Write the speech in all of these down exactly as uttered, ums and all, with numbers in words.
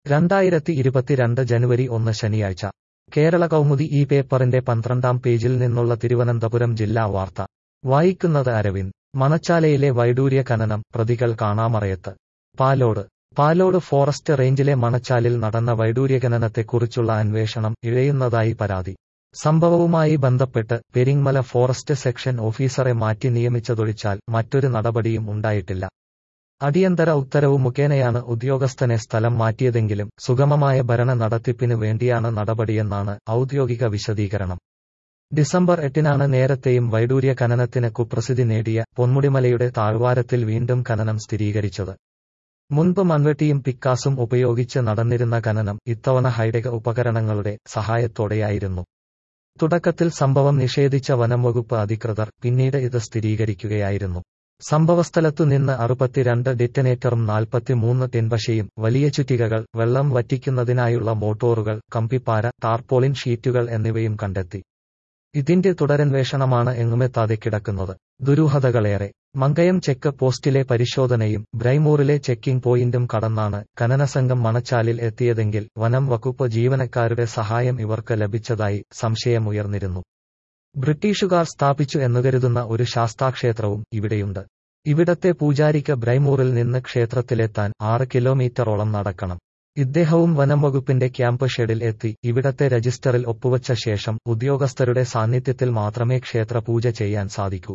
രണ്ടായിരത്തി ഇരുപത്തിരണ്ട് ജനുവരി ഒന്ന് ശനിയാഴ്ച കേരള കൗമുദി ഈ പേപ്പറിന്റെ പന്ത്രണ്ടാം പേജിൽ നിന്നുള്ള തിരുവനന്തപുരം ജില്ലാ വാർത്ത വായിക്കുന്നത് അരവിന്ദ്. മണച്ചാലയിലെ വൈഡൂര്യ ഖനനം, പ്രതികൾ കാണാമറയത്ത്. പാലോട് പാലോട് ഫോറസ്റ്റ് റേഞ്ചിലെ മണച്ചാലിൽ നടന്ന വൈഡൂര്യഖനനത്തെക്കുറിച്ചുള്ള അന്വേഷണം ഇഴയുന്നതായി പരാതി. സംഭവവുമായി ബന്ധപ്പെട്ട് പെരിങ്ങമല ഫോറസ്റ്റ് സെക്ഷൻ ഓഫീസറെ മാറ്റി നിയമിച്ചതൊഴിച്ചാൽ മറ്റൊരു നടപടിയും ഉണ്ടായിട്ടില്ല. അടിയന്തര ഉത്തരവ് മുഖേനയാണ് ഉദ്യോഗസ്ഥനെ സ്ഥലം മാറ്റിയതെങ്കിലും സുഗമമായ ഭരണ നടത്തിപ്പിന് വേണ്ടിയാണ് നടപടിയെന്നാണ് ഔദ്യോഗിക വിശദീകരണം. ഡിസംബർ എട്ടിനാണ് നേരത്തെയും വൈഡൂര്യ ഖനനത്തിന് കുപ്രസിദ്ധി നേടിയ പൊന്മുടിമലയുടെ താഴ്വാരത്തിൽ വീണ്ടും ഖനനം സ്ഥിരീകരിച്ചത്. മുൻപ് മൺവെട്ടിയും പിക്കാസും ഉപയോഗിച്ച് നടന്നിരുന്ന ഖനനം ഇത്തവണ ഹൈടെക് ഉപകരണങ്ങളുടെ സഹായത്തോടെയായിരുന്നു. തുടക്കത്തിൽ സംഭവം നിഷേധിച്ച വനംവകുപ്പ് അധികൃതർ പിന്നീട് ഇത് സ്ഥിരീകരിക്കുകയായിരുന്നു. സംഭവസ്ഥലത്തു നിന്ന് അറുപത്തിരണ്ട് ഡിറ്റനേറ്ററും നാൽപ്പത്തിമൂന്ന് ടെൻപശയും വലിയ ചുറ്റികകൾ, വെള്ളം വറ്റിക്കുന്നതിനായുള്ള മോട്ടോറുകൾ, കമ്പിപ്പാര, ടാർപോളിൻ ഷീറ്റുകൾ എന്നിവയും കണ്ടെത്തി. ഇതിന്റെ തുടരന്വേഷണമാണ് എങ്ങുമെത്താതെ കിടക്കുന്നത്. ദുരൂഹതകളേറെ. മങ്കയം ചെക്ക് പോസ്റ്റിലെ പരിശോധനയും ബ്രൈമൂറിലെ ചെക്കിംഗ് പോയിന്റും കടന്നാണ് ഖനനസംഘം മണച്ചാലിൽ എത്തിയതെങ്കിൽ വനം വകുപ്പ് ജീവനക്കാരുടെ സഹായം ഇവർക്ക് ലഭിച്ചതായി സംശയമുയർന്നിരുന്നു. ബ്രിട്ടീഷുകാർ സ്ഥാപിച്ചു എന്നുകരുതുന്ന ഒരു ശാസ്താക്ഷേത്രവും ഇവിടെയുണ്ട്. ഇവിടത്തെ പൂജാരിക്ക് ബ്രൈമൂറിൽ നിന്ന് ക്ഷേത്രത്തിലെത്താൻ ആറ് കിലോമീറ്ററോളം നടക്കണം. ഇദ്ദേഹവും വനംവകുപ്പിന്റെ ക്യാമ്പ് ഷെഡിൽ എത്തി ഇവിടത്തെ രജിസ്റ്ററിൽ ഒപ്പുവച്ച ശേഷം ഉദ്യോഗസ്ഥരുടെ സാന്നിധ്യത്തിൽ മാത്രമേ ക്ഷേത്ര പൂജ ചെയ്യാൻ സാധിക്കൂ.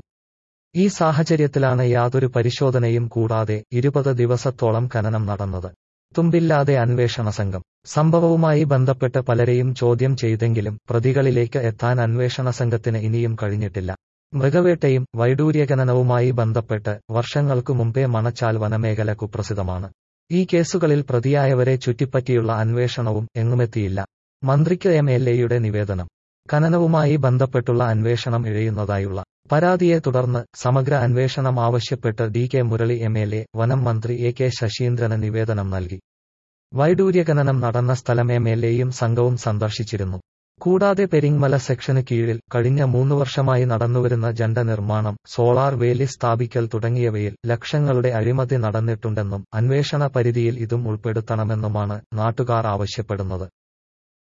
ഈ സാഹചര്യത്തിലാണ് യാതൊരു പരിശോധനയും കൂടാതെ ഇരുപത് ദിവസത്തോളം ഖനനം നടന്നത്. തുമ്പില്ലാതെ അന്വേഷണ സംഘം. സംഭവവുമായി ബന്ധപ്പെട്ട് പലരെയും ചോദ്യം ചെയ്തെങ്കിലും പ്രതികളിലേക്ക് എത്താൻ അന്വേഷണ സംഘത്തിന് ഇനിയും കഴിഞ്ഞിട്ടില്ല. മൃഗവേട്ടയും വൈഡൂര്യഖനനവുമായി ബന്ധപ്പെട്ട് വർഷങ്ങൾക്കു മുമ്പേ മണച്ചാൽ വനമേഖല കുപ്രസിദ്ധമാണ്. ഈ കേസുകളിൽ പ്രതിയായവരെ ചുറ്റിപ്പറ്റിയുള്ള അന്വേഷണവും എങ്ങുമെത്തിയില്ല. മന്ത്രിക്ക് എം എൽ എയുടെ നിവേദനം. ഖനനവുമായി ബന്ധപ്പെട്ടുള്ള അന്വേഷണം ഇഴയുന്നതായുള്ള പരാതിയെ തുടർന്ന് സമഗ്ര അന്വേഷണം ആവശ്യപ്പെട്ട് D K Murali M L A വനം മന്ത്രി എ കെ ശശീന്ദ്രന് നിവേദനം നൽകി. വൈഡൂര്യഖനനം നടന്ന സ്ഥലം എം എൽ എയും സംഘവും സന്ദർശിച്ചിരുന്നു. കൂടാതെ പെരിങ്ങമല സെക്ഷന് കീഴിൽ കഴിഞ്ഞ മൂന്നു വർഷമായി നടന്നുവരുന്ന ജണ്ട നിർമ്മാണം, സോളാർ വേലി സ്ഥാപിക്കൽ തുടങ്ങിയവയിൽ ലക്ഷങ്ങളുടെ അഴിമതി നടന്നിട്ടുണ്ടെന്നും അന്വേഷണ പരിധിയിൽ ഇതും ഉൾപ്പെടുത്തണമെന്നുമാണ് നാട്ടുകാർ ആവശ്യപ്പെടുന്നത്.